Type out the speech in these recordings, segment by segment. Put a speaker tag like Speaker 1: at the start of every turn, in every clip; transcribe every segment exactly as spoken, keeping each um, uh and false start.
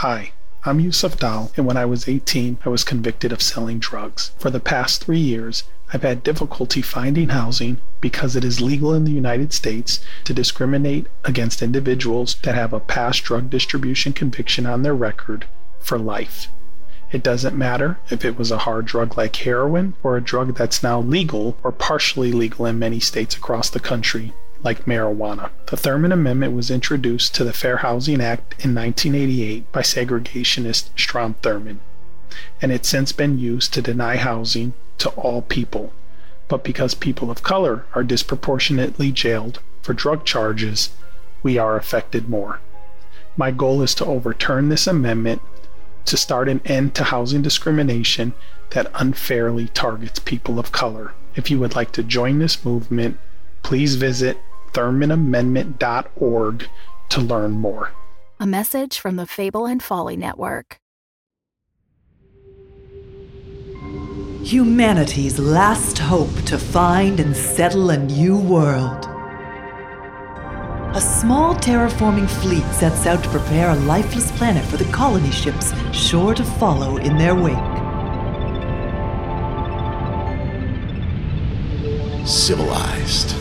Speaker 1: Hi, I'm Yusuf Dal, and when I was eighteen, I was convicted of selling drugs. For the past three years, I've had difficulty finding housing because it is legal in the United States to discriminate against individuals that have a past drug distribution conviction on their record for life. It doesn't matter if it was a hard drug like heroin or a drug that's now legal or partially legal in many states across the country, like marijuana. The Thurmond Amendment was introduced to the Fair Housing Act in nineteen eighty-eight by segregationist Strom Thurmond, and it's since been used to deny housing to all people. But because people of color are disproportionately jailed for drug charges, we are affected more. My goal is to overturn this amendment to start an end to housing discrimination that unfairly targets people of color. If you would like to join this movement, please visit thurmond amendment dot org to learn more.
Speaker 2: A message from the Fable and Folly Network.
Speaker 3: Humanity's last hope to find and settle a new world. A small terraforming fleet sets out to prepare a lifeless planet for the colony ships sure to follow in their wake.
Speaker 4: Civilized.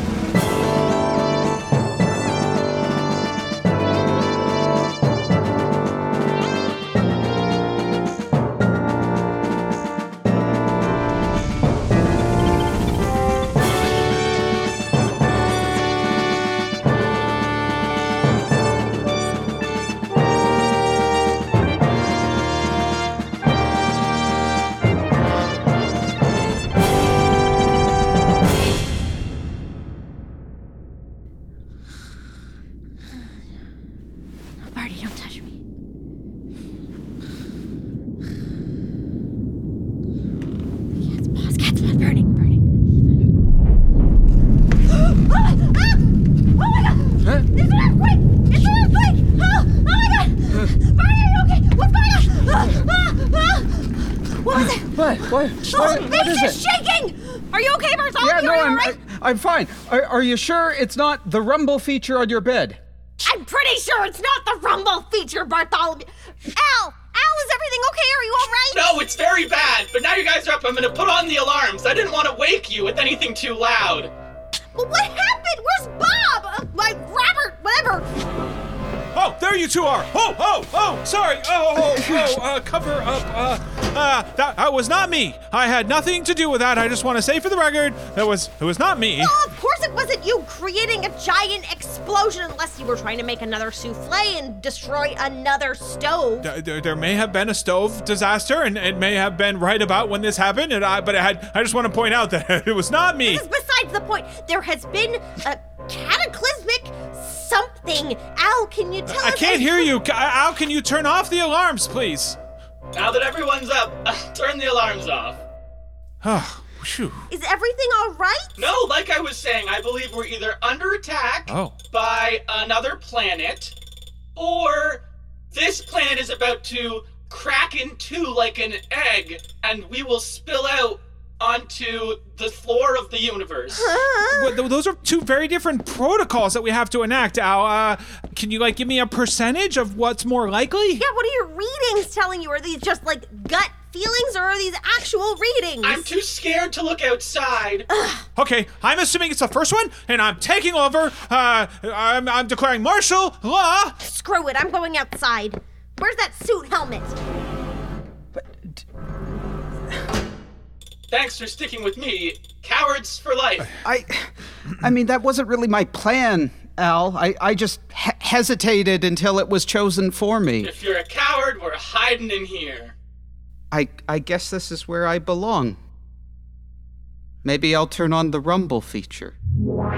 Speaker 5: What?
Speaker 6: Oh,
Speaker 5: what, what is
Speaker 6: is
Speaker 5: it?
Speaker 6: shaking! Are you okay, Bartholomew?
Speaker 5: Yeah, no,
Speaker 6: Are you
Speaker 5: I'm,
Speaker 6: all right?
Speaker 5: I, I'm fine. Are, are you sure it's not the rumble feature on your bed?
Speaker 6: I'm pretty sure it's not the rumble feature, Bartholomew. Al! Al, is everything okay? Are you all right?
Speaker 7: No, it's very bad. But now you guys are up, I'm gonna put on the alarms. I didn't want to wake you with anything too loud.
Speaker 6: Well, what happened? Where's Bob? Uh, my Robert, whatever.
Speaker 8: Oh, there you two are. Oh, oh, oh, sorry. Oh, oh, oh, uh, cover up. Uh, uh, that, that was not me. I had nothing to do with that. I just want to say for the record, that was, it was not me.
Speaker 6: Well, of course it wasn't you creating a giant explosion unless you were trying to make another souffle and destroy another stove.
Speaker 8: There, there, there may have been a stove disaster, and it may have been right about when this happened, and I, but I had, I just want to point out that it was not me.
Speaker 6: This is besides the point. There has been a cataclysmic something. Al, can you tell
Speaker 8: I
Speaker 6: us?
Speaker 8: I can't hear you. Al, can you turn off the alarms, please?
Speaker 7: Now that everyone's up, turn the alarms off.
Speaker 8: Oh, phew.
Speaker 6: Is everything all right?
Speaker 7: No, like I was saying, I believe we're either under attack
Speaker 8: oh.
Speaker 7: by another planet, or this planet is about to crack in two like an egg, and we will spill out onto the floor of the universe.
Speaker 6: Huh?
Speaker 8: But those are two very different protocols that we have to enact, Al. Uh, can you, like, give me a percentage of what's more likely?
Speaker 6: Yeah, what are your readings telling you? Are these just, like, gut feelings, or are these actual readings?
Speaker 7: I'm too scared to look outside.
Speaker 8: Okay, I'm assuming it's the first one, and I'm taking over. Uh, I'm, I'm declaring martial law.
Speaker 6: Screw it, I'm going outside. Where's that suit helmet?
Speaker 7: Thanks for sticking with me. Cowards for life.
Speaker 5: I, I mean, that wasn't really my plan, Al. I, I just he- hesitated until it was chosen for me.
Speaker 7: If you're a coward, we're hiding in here.
Speaker 5: I, I guess this is where I belong. Maybe I'll turn on the rumble feature.
Speaker 6: All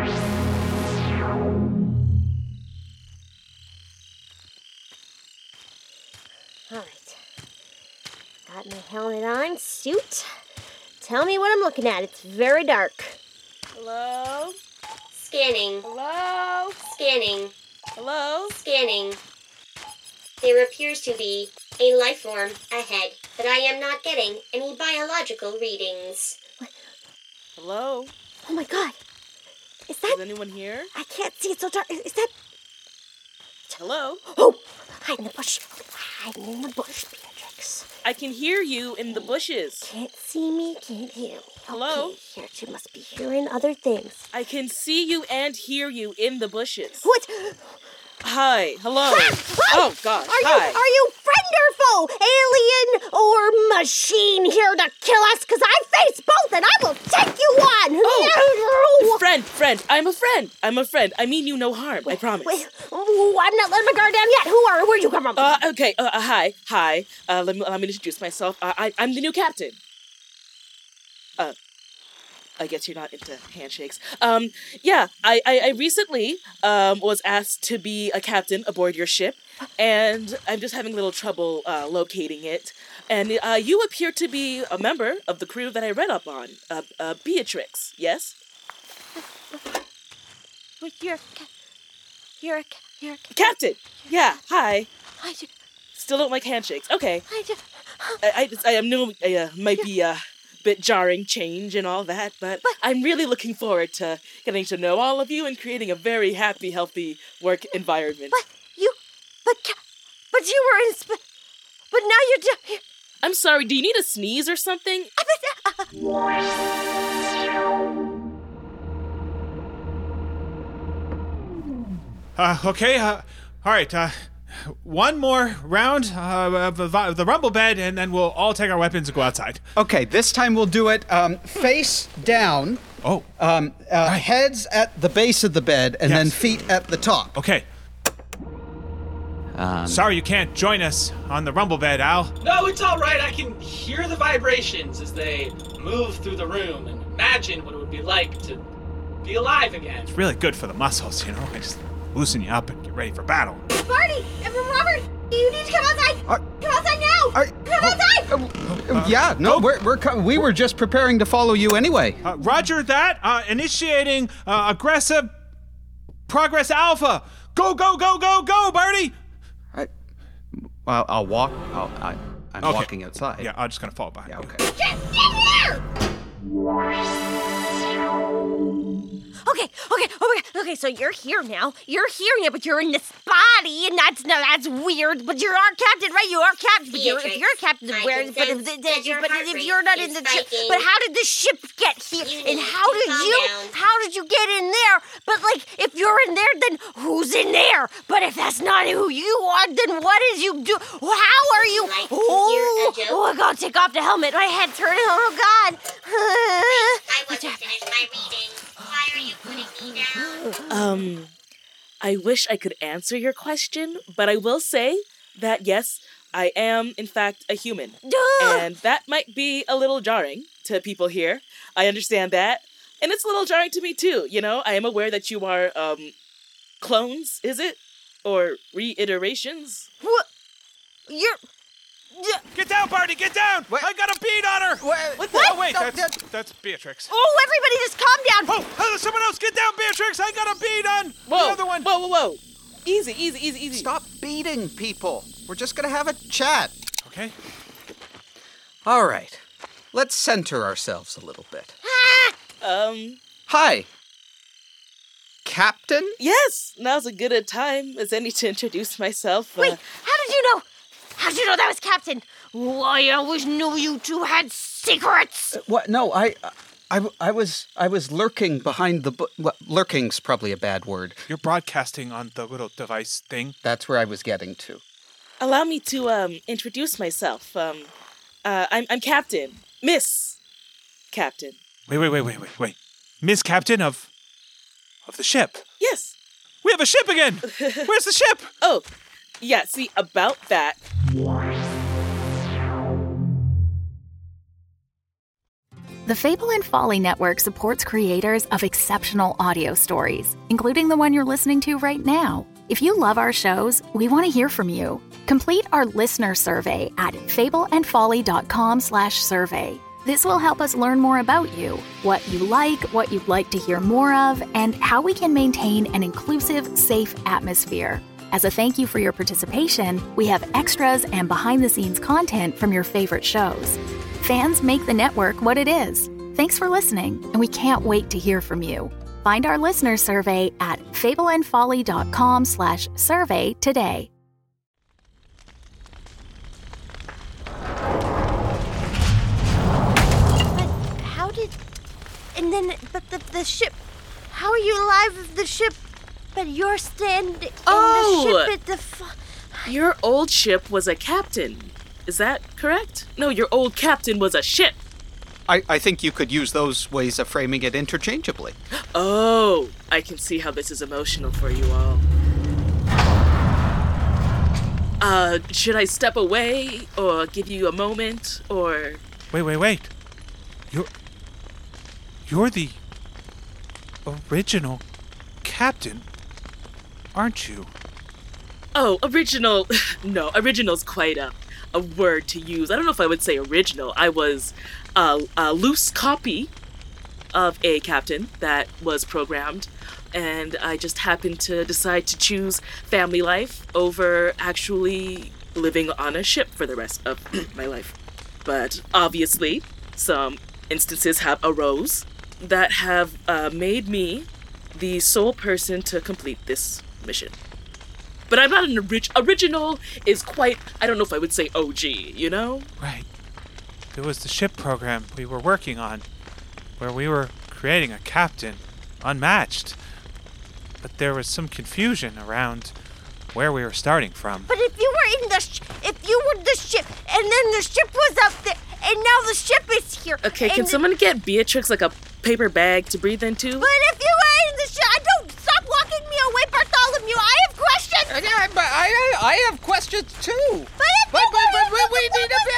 Speaker 6: right. Got my helmet on, suit. Tell me what I'm looking at. It's very dark.
Speaker 9: Hello?
Speaker 6: Scanning.
Speaker 9: Hello?
Speaker 6: Scanning.
Speaker 9: Hello?
Speaker 6: Scanning. There appears to be a life form ahead, but I am not getting any biological readings. What?
Speaker 9: Hello?
Speaker 6: Oh my god. Is that...
Speaker 9: Is anyone here?
Speaker 6: I can't see. It's so dark. Is, is that...
Speaker 9: Hello?
Speaker 6: Oh! Hide in the bush. hiding in the bush, Beatrix.
Speaker 9: I can hear you in the bushes.
Speaker 6: Can't see me, can't hear me.
Speaker 9: Hello?
Speaker 6: Okay, here, you must be hearing other things.
Speaker 9: I can see you and hear you in the bushes.
Speaker 6: What?
Speaker 9: Hi. Hello.
Speaker 6: Hi.
Speaker 9: Oh, gosh.
Speaker 6: Are
Speaker 9: Hi.
Speaker 6: you, are you friend or foe? Alien or machine here to kill us? Because I face both and I will take you on.
Speaker 9: Oh. Friend, friend. I'm a friend. I'm a friend. I mean you no harm. I promise.
Speaker 6: Wait, ooh, I'm not letting my guard down yet. Who are, where'd you come from?
Speaker 9: Uh, okay. Uh, uh, hi. Hi. Uh, let me, let me introduce myself. Uh, I, I'm the new captain. Uh, I guess you're not into handshakes. Um, yeah, I, I, I recently um, was asked to be a captain aboard your ship, and I'm just having a little trouble uh, locating it. And uh, you appear to be a member of the crew that I read up on, uh, uh, Beatrix, yes?
Speaker 6: Wait, you're a ca- You're a ca- You're a ca-
Speaker 9: Captain! Yeah, hi.
Speaker 6: I just,
Speaker 9: Still don't like handshakes. Okay.
Speaker 6: I just,
Speaker 9: I, I, just- I am no, I, uh, might be a bit jarring change and all that, but, but I'm really looking forward to getting to know all of you and creating a very happy, healthy work environment.
Speaker 6: But you, but, ca- but you were in, sp- but now you're just,
Speaker 9: I'm sorry, do you need a sneeze or something?
Speaker 8: Uh, okay, uh, all right, uh, one more round uh, of the, of the rumble bed, and then we'll all take our weapons and go outside.
Speaker 5: Okay, this time we'll do it um, face down.
Speaker 8: Oh.
Speaker 5: Um, uh,
Speaker 8: Right.
Speaker 5: Heads at the base of the bed, and
Speaker 8: Yes.
Speaker 5: then feet at the top.
Speaker 8: Okay.
Speaker 5: Um,
Speaker 8: Sorry you can't join us on the rumble bed, Al.
Speaker 7: No, it's all right. I can hear the vibrations as they move through the room and imagine what it would be like to be alive again.
Speaker 8: It's really good for the muscles, you know? I just loosen you up and get ready for battle.
Speaker 6: Marty, and Robert, you need to come outside.
Speaker 5: Are-
Speaker 6: come outside now.
Speaker 5: Are-
Speaker 6: come outside.
Speaker 5: Uh, yeah, no,
Speaker 8: oh.
Speaker 5: we're, we're co- we were just preparing to follow you anyway.
Speaker 8: Uh, roger that. Uh, initiating uh, aggressive progress alpha. Go, go, go, go, go, Barty!
Speaker 5: I, well, I'll walk. I'll, I, I'm
Speaker 8: Okay.
Speaker 5: walking outside.
Speaker 8: Yeah, I'm just gonna fall behind.
Speaker 5: Yeah,
Speaker 8: you.
Speaker 5: okay.
Speaker 6: Just get here. Okay, okay, oh my god, okay, so you're here now. You're here now, but you're in this body, and that's no, that's weird. But you're our captain, right? You are captain. But you're, if you're a captain, I where? can But if, sense the, that the, your but heart if rate you're not in is the ship, spiking. but how did the ship get here? You and need how to did calm you? down. How did you get in there? But like, if you're in there, then who's in there? But if that's not who you are, then what did you do? How are you? Like to oh, hear a joke? oh, I gotta take off the helmet. My head's hurting. Oh God. I wasn't finished my reading. Why are you putting me down?
Speaker 9: Um, I wish I could answer your question, but I will say that yes, I am in fact a human. And that might be a little jarring to people here. I understand that. And it's a little jarring to me too, you know? I am aware that you are, um, clones, is it? Or reiterations?
Speaker 6: What? You're...
Speaker 8: Get down, Barty, get down!
Speaker 5: What?
Speaker 8: I got a bead on her!
Speaker 5: What?
Speaker 8: What
Speaker 5: the-
Speaker 8: Oh, wait,
Speaker 5: No,
Speaker 8: that's,
Speaker 5: that-
Speaker 8: that's Beatrix.
Speaker 6: Oh, everybody just calm down.
Speaker 8: Oh, oh, someone else, get down, Beatrix! I got a bead on
Speaker 9: Whoa,
Speaker 8: the other one.
Speaker 9: whoa, whoa, whoa. Easy, easy, easy, easy.
Speaker 5: Stop beating people. We're just gonna have a chat.
Speaker 8: Okay.
Speaker 5: All right. Let's center ourselves a little bit.
Speaker 9: Um,
Speaker 5: Hi. Captain?
Speaker 9: yes, now's as good a time as any to introduce myself.
Speaker 6: Wait,
Speaker 9: Uh,
Speaker 6: how did you know? How did you know that was Captain? Oh, I always knew you two had secrets.
Speaker 5: What? No, I, I, I was, I was lurking behind the. Bu- well, lurking's probably a bad word.
Speaker 8: You're broadcasting on the little device thing.
Speaker 5: That's where I was getting to.
Speaker 9: allow me to, um, introduce myself. Um, uh, I'm, I'm Captain. Miss Captain.
Speaker 8: Wait, wait, wait, wait, wait, wait. Miss Captain of... of the ship.
Speaker 9: Yes.
Speaker 8: We have a ship again! Where's the ship?
Speaker 9: Oh, yeah, see, about that.
Speaker 2: The Fable and Folly Network supports creators of exceptional audio stories, including the one you're listening to right now. If you love our shows, we want to hear from you. Complete our listener survey at fableandfolly.com slash survey. This will help us learn more about you, what you like, what you'd like to hear more of, and how we can maintain an inclusive, safe atmosphere. As a thank you for your participation, we have extras and behind-the-scenes content from your favorite shows. Fans make the network what it is. Thanks for listening, and we can't wait to hear from you. Find our listener survey at fableandfolly.com slash survey today.
Speaker 6: the ship? How are you alive if the ship, but you're standing
Speaker 9: Oh.
Speaker 6: in the ship at the... F-
Speaker 9: Your old ship was a captain. Is that correct? No, your old captain was a ship.
Speaker 5: I, I think you could use those ways of framing it interchangeably.
Speaker 9: Oh, I can see how this is emotional for you all. Uh, should I step away or give you a moment or...
Speaker 8: Wait, wait, wait. You're... You're the original captain, aren't you?
Speaker 9: Oh, original. No, original's quite a, a word to use. I don't know if I would say original. I was a, a loose copy of a captain that was programmed, and I just happened to decide to choose family life over actually living on a ship for the rest of my life. But obviously, some instances have arose that have uh, made me the sole person to complete this mission. But I'm not an orig- original is quite, I don't know if I would say O G, you know?
Speaker 8: Right. It was the ship program we were working on, where we were creating a captain, unmatched. But there was some confusion around where we were starting from.
Speaker 6: But if you were in the sh- if you were the ship, and then the ship was up there, and now the ship is here.
Speaker 9: Okay, can
Speaker 6: and-
Speaker 9: someone get Beatrix like a paper bag to breathe into?
Speaker 6: But if you were in the ship, I don't stop walking me away, Bartholomew. I have questions.
Speaker 5: Uh, yeah, but I, I I have questions too.
Speaker 6: But if
Speaker 5: But,
Speaker 6: you
Speaker 5: but, but,
Speaker 6: were-
Speaker 5: we, we need a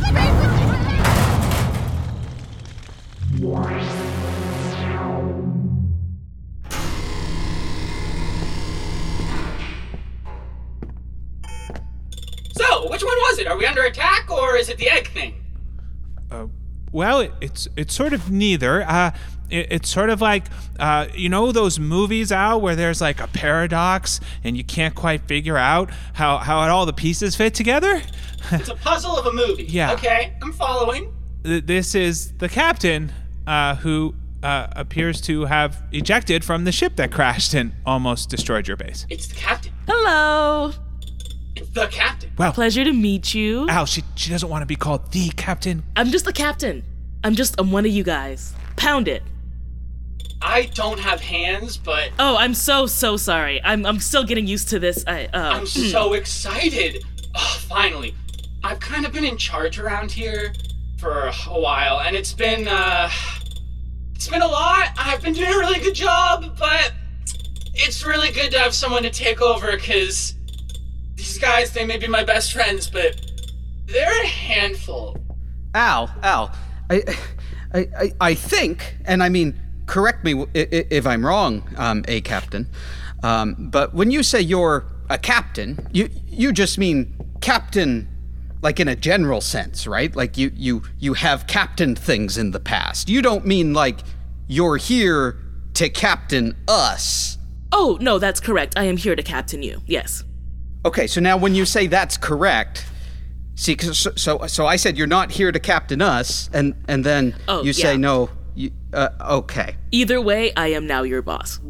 Speaker 7: So, which one was it? Are we under attack, or is it the egg thing?
Speaker 8: Uh, well, it, it's it's sort of neither. Uh, it, it's sort of like, uh, you know those movies, Al, where there's like a paradox and you can't quite figure out how, how all the pieces fit together?
Speaker 7: It's a puzzle of a movie.
Speaker 8: Yeah.
Speaker 7: Okay, I'm following.
Speaker 8: Th- This is the captain uh, who uh, appears to have ejected from the ship that crashed and almost destroyed your base.
Speaker 7: It's the captain.
Speaker 9: Hello.
Speaker 7: It's the captain.
Speaker 8: Well,
Speaker 9: Pleasure to meet you.
Speaker 8: Al, she, she doesn't want to be called the captain.
Speaker 9: I'm just the captain. I'm just, I'm one of you guys. Pound it.
Speaker 7: I don't have hands, but
Speaker 9: Oh, I'm so, so sorry. I'm I'm still getting used to this. I, uh,
Speaker 7: I'm so excited. Oh, finally. I've kind of been in charge around here for a while, and it's been, uh, it's been a lot. I've been doing a really good job, but it's really good to have someone to take over, because these guys, they may be my best friends, but they're a handful.
Speaker 5: Al, Al, I, I, I, I think, and I mean, correct me w- i- i- if I'm wrong, um, a captain, um, but when you say you're a captain, you you just mean captain, like in a general sense, right? Like you you you have captained things in the past. You don't mean like you're here to captain us.
Speaker 9: Oh, no, that's correct. I am here to captain you. Yes.
Speaker 5: Okay, so now when you say that's correct, see, 'cause so, so so I said you're not here to captain us, and and then
Speaker 9: Oh,
Speaker 5: you say
Speaker 9: yeah.
Speaker 5: no. You, uh, okay.
Speaker 9: Either way, I am now your boss.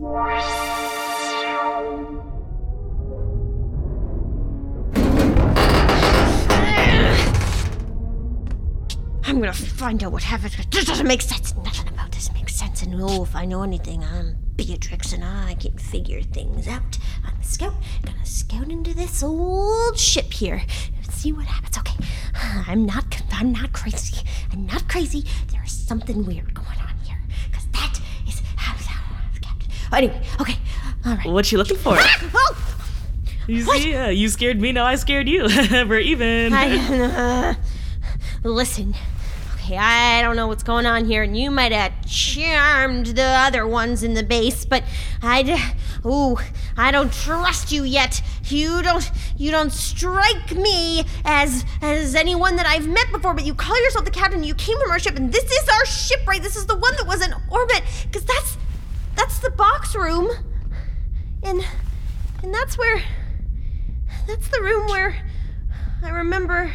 Speaker 6: I'm gonna find out what happened. This doesn't make sense. Nothing about this makes sense. And oh, if I know anything, I'm Beatrix and I can figure things out. I'm a scout. Gonna scout into this old ship here. See what happens. Okay. I'm not I'm not crazy. I'm not crazy. There's something weird going on here. Because that is how the captain. Anyway, okay. All right.
Speaker 9: What you looking for?
Speaker 6: Oh!
Speaker 9: You see, uh, you scared me, now I scared you. We're even.
Speaker 6: I, uh, listen, okay, I don't know what's going on here, and you might have charmed the other ones in the base, but I, d- ooh, I don't trust you yet. You don't, you don't strike me as as anyone that I've met before. But you call yourself the captain. You came from our ship, and this is our ship, right? This is the one that was in orbit, because that's that's the box room, and and that's where. That's the room where I remember.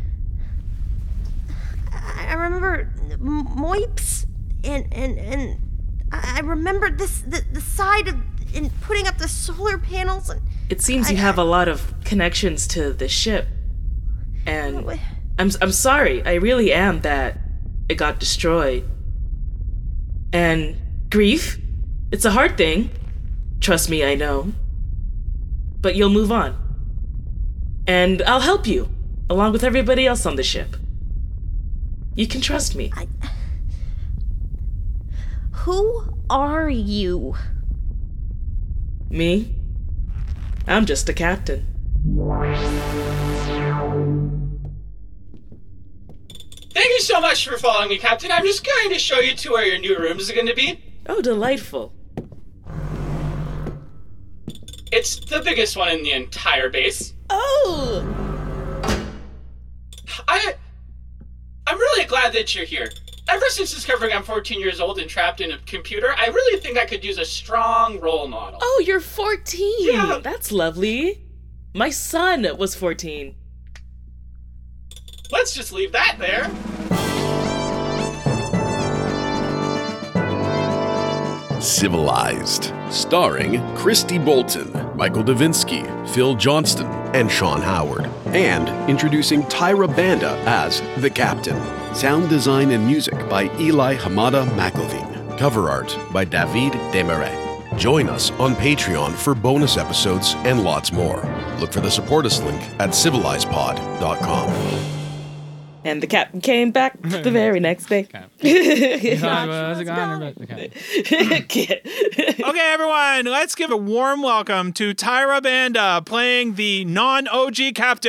Speaker 6: I remember Moips, and and and I remember this the, the side of in putting up the solar panels. And
Speaker 9: It seems
Speaker 6: I-
Speaker 9: you have a lot of connections to the ship. And I'm I'm sorry, I really am that it got destroyed. And Grief? It's a hard thing. Trust me, I know. But you'll move on. And I'll help you, along with everybody else on the ship. You can trust me.
Speaker 6: I... Who are you?
Speaker 9: Me? I'm just a captain.
Speaker 7: Thank you so much for following me, Captain. I'm just going to show you to where your new rooms are going to be.
Speaker 9: Oh, delightful.
Speaker 7: It's the biggest one in the entire base.
Speaker 9: Oh!
Speaker 7: I... I'm really glad that you're here. Ever since discovering I'm fourteen years old and trapped in a computer, I really think I could use a strong role model.
Speaker 9: Oh, you're fourteen!
Speaker 7: Yeah.
Speaker 9: That's lovely. My son was fourteen.
Speaker 7: Let's just leave that there.
Speaker 4: Civilized, starring Christy Bolton, Michael Davinsky, Phil Johnston, and Sean Howard. And introducing Tyra Banda as the Captain. Sound design and music by Eli Hamada McElveen. Cover art by David Desmarais. Join us on Patreon for bonus episodes and lots more. Look for the support us link at civilized pod dot com.
Speaker 9: And the captain came back the very next day.
Speaker 8: Okay, everyone, let's give a warm welcome to Tyra Banda playing the non-O G captain.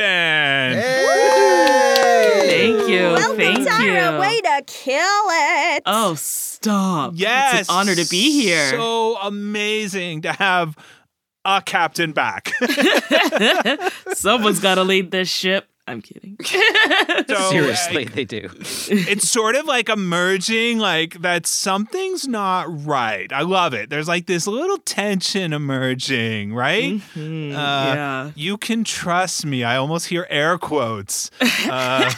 Speaker 9: Thank you.
Speaker 6: Welcome,
Speaker 9: Thank
Speaker 6: Tyra.
Speaker 9: you.
Speaker 6: Way to kill it.
Speaker 9: Oh, stop.
Speaker 8: Yes.
Speaker 9: It's an honor to be here.
Speaker 8: So amazing to have a captain back.
Speaker 9: Someone's got to lead this ship. I'm kidding.
Speaker 8: So,
Speaker 5: Seriously,
Speaker 8: like,
Speaker 5: they do.
Speaker 8: it's sort of like emerging, like that something's not right. I love it. There's like this little tension emerging, right?
Speaker 9: Mm-hmm.
Speaker 8: Uh,
Speaker 9: yeah.
Speaker 8: You can trust me. I almost hear air quotes. Uh,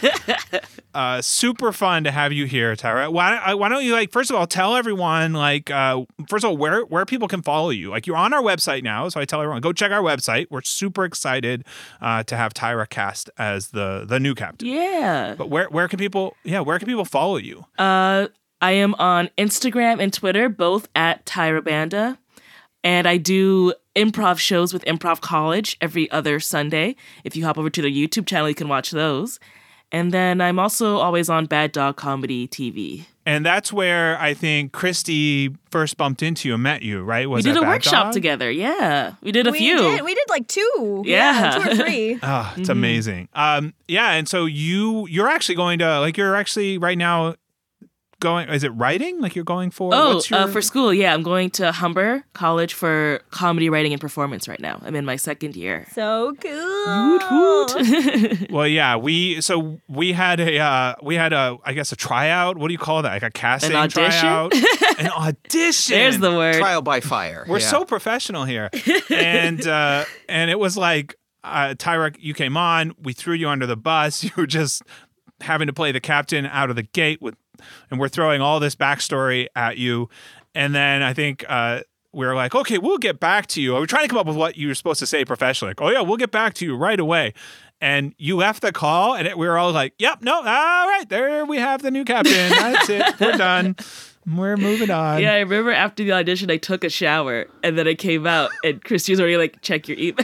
Speaker 8: uh, super fun to have you here, Tyra. Why, why don't you, like, first of all, tell everyone, like, uh, first of all, where, where people can follow you. Like, you're on our website now, so I tell everyone, go check our website. We're super excited uh, to have Tyra cast as the the new captain.
Speaker 9: Yeah.
Speaker 8: But where where can people yeah where can people follow you?
Speaker 9: Uh, I am on Instagram and Twitter, both at Tyra Banda, and I do improv shows with Improv College every other Sunday. If you hop over to their YouTube channel, you can watch those. And then I'm also always on Bad Dog Comedy T V.
Speaker 8: And that's where I think Christy first bumped into you and met you, right? Was
Speaker 9: we did
Speaker 8: that
Speaker 9: a
Speaker 8: Bad
Speaker 9: workshop
Speaker 8: Dog?
Speaker 9: together. Yeah, we did a
Speaker 6: we
Speaker 9: few.
Speaker 6: Did. We did like two.
Speaker 9: Yeah.
Speaker 6: two or three.
Speaker 8: Oh, it's amazing. Um, yeah, and so you you're actually going to like you're actually right now going. Is it writing? Like you're going for?
Speaker 9: Oh,
Speaker 8: what's your...
Speaker 9: uh, for school, yeah. I'm going to Humber College for comedy writing and performance right now. I'm in my second year.
Speaker 6: So cool.
Speaker 9: Woot woot.
Speaker 8: Well, yeah, we so we had a uh, we had a I guess a tryout. What do you call that? Like a casting
Speaker 9: An audition?
Speaker 8: tryout, an audition.
Speaker 9: There's the word.
Speaker 5: Trial by fire.
Speaker 8: We're
Speaker 5: yeah.
Speaker 8: so professional here, and uh, and it was like uh, Tyra, you came on, we threw you under the bus. You were just having to play the captain out of the gate with, and we're throwing all this backstory at you, and then I think. Uh, We were like, okay, we'll get back to you. We were trying to come up with what you were supposed to say professionally. Like, oh, yeah, we'll get back to you right away. And you left the call, and it, we were all like, yep, no, all right, there we have the new captain. That's it. We're done. We're moving on.
Speaker 9: Yeah, I remember after the audition, I took a shower, and then I came out, and Christy was already like, check your email.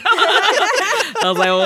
Speaker 9: I was like,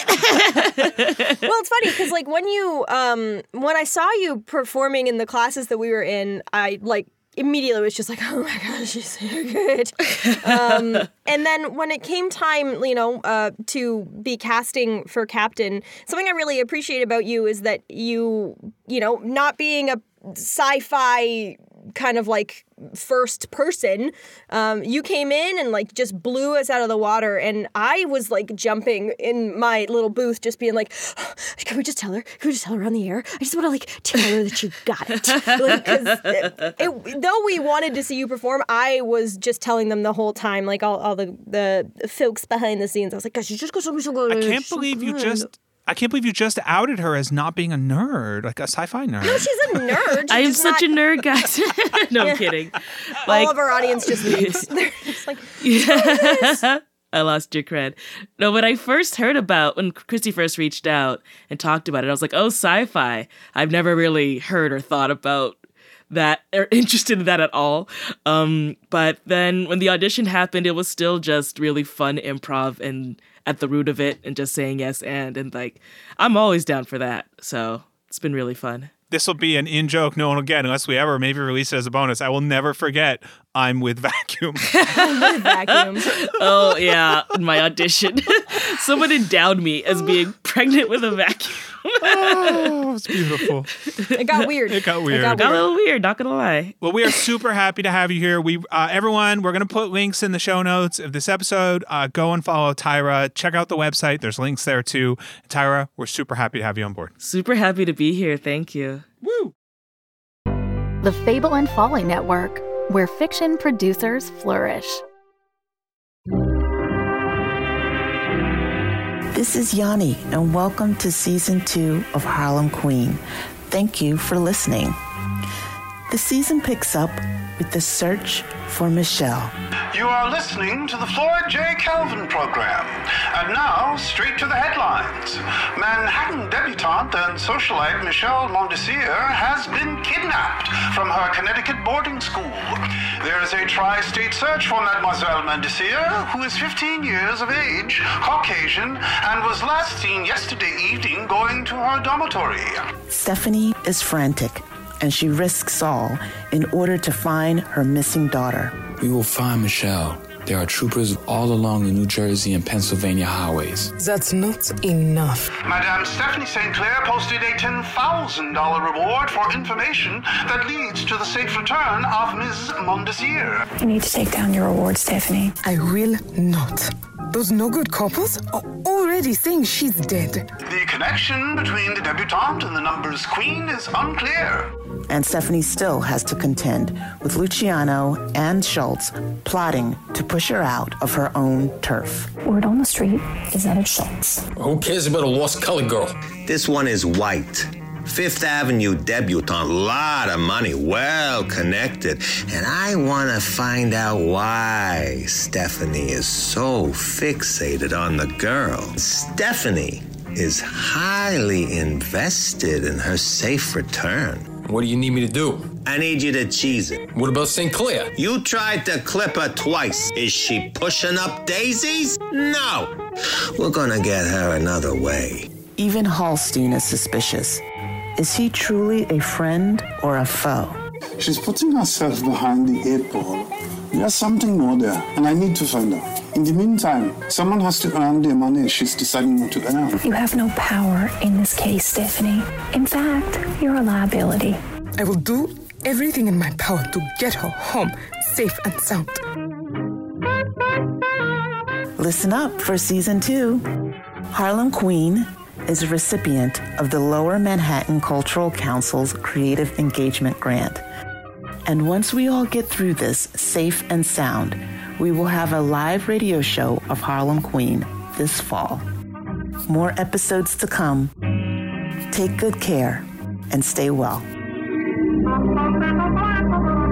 Speaker 9: what?
Speaker 6: Well, it's funny because like when you, um, when I saw you performing in the classes that we were in, I like, immediately was just like, oh my gosh, she's so good. um, and then when it came time, you know, uh, to be casting for Captain, something I really appreciate about you is that you, you know, not being a sci-fi kind of like first person, um, you came in and like just blew us out of the water, and I was like jumping in my little booth just being like, oh, can we just tell her? Can we just tell her on the air? I just want to like tell her that you got it. Like, 'cause it, it, though we wanted to see you perform, I was just telling them the whole time, like all, all the, the folks behind the scenes, I was like, gosh, you just got so much so good.
Speaker 8: I can't believe you just... I can't believe you just outed her as not being a nerd, like a sci-fi nerd.
Speaker 6: No, she's a nerd. She's
Speaker 9: I am
Speaker 6: just
Speaker 9: such
Speaker 6: not,
Speaker 9: a nerd, guys. No, I'm kidding.
Speaker 6: all of our audience just leaves. They're just like, yeah.
Speaker 9: I lost your cred. No, when I first heard about, when Christy first reached out and talked about it, I was like, oh, sci-fi. I've never really heard or thought about that are interested in that at all. Um, but then when the audition happened, it was still just really fun improv and at the root of it and just saying yes and, and like, I'm always down for that. So it's been really fun.
Speaker 8: This will be an in-joke no one will get unless we ever maybe release it as a bonus. I will never forget I'm with Vacuum.
Speaker 10: Vacuum.
Speaker 9: Oh, yeah, in my audition. Someone endowed me as being pregnant with a vacuum.
Speaker 8: Oh, it was beautiful.
Speaker 10: It got weird.
Speaker 8: It got weird.
Speaker 10: It got,
Speaker 9: Got a
Speaker 10: weird.
Speaker 9: little weird, not gonna lie.
Speaker 8: Well, we are super happy to have you here. We, uh, everyone, we're going to put links in the show notes of this episode. Uh, go and follow Tyra. Check out the website. There's links there too. Tyra, we're super happy to have you on board.
Speaker 9: Super happy to be here. Thank you.
Speaker 8: Woo!
Speaker 2: The Fable and Folly Network, where fiction producers flourish.
Speaker 11: This is Yanni, and welcome to Season two of Harlem Queen. Thank you for listening. The season picks up with the search for Michelle.
Speaker 12: You are listening to the Floyd J. Calvin program. And now, straight to the headlines. Manhattan debutante and socialite Michelle Mondesir has been kidnapped from her Connecticut boarding school. There is a tri-state search for Mademoiselle Mondesir, who is fifteen years of age, Caucasian, and was last seen yesterday evening going to her dormitory.
Speaker 11: Stephanie is frantic, and she risks all in order to find her missing daughter.
Speaker 13: We will find Michelle. There are troopers all along the New Jersey and Pennsylvania highways.
Speaker 14: That's not enough.
Speaker 12: Madame Stephanie Saint Clair posted a ten thousand dollars reward for information that leads to the safe return of Miz Mondesir.
Speaker 14: You need to take down your reward, Stephanie. I will not. Those no-good couples are already saying she's dead.
Speaker 12: The connection between the debutante and the numbers queen is unclear.
Speaker 11: And Stephanie still has to contend with Luciano and Schultz plotting to push her out of her own turf.
Speaker 14: Word on the street is that it's Schultz.
Speaker 15: Who cares about a lost colored girl?
Speaker 16: This one is white. Fifth Avenue debutante, lot of money, well connected. And I want to find out why Stephanie is so fixated on the girl. Stephanie is highly invested in her safe return.
Speaker 15: What do you need me to do?
Speaker 16: I need you to cheese it.
Speaker 15: What about Saint Clair?
Speaker 16: You tried to clip her twice. Is she pushing up daisies? No. We're gonna get her another way.
Speaker 11: Even Hallstein is suspicious. Is he truly a friend or a foe?
Speaker 17: She's putting herself behind the eight ball. There's something more there, and I need to find out. In the meantime, someone has to earn the money she's deciding not to earn.
Speaker 14: You have no power in this case, Stephanie. In fact, you're a liability. I will do everything in my power to get her home, safe and sound.
Speaker 11: Listen up for season two. Harlem Queen is a recipient of the Lower Manhattan Cultural Council's Creative Engagement Grant. And once we all get through this safe and sound, we will have a live radio show of Harlem Queen this fall. More episodes to come. Take good care and stay well.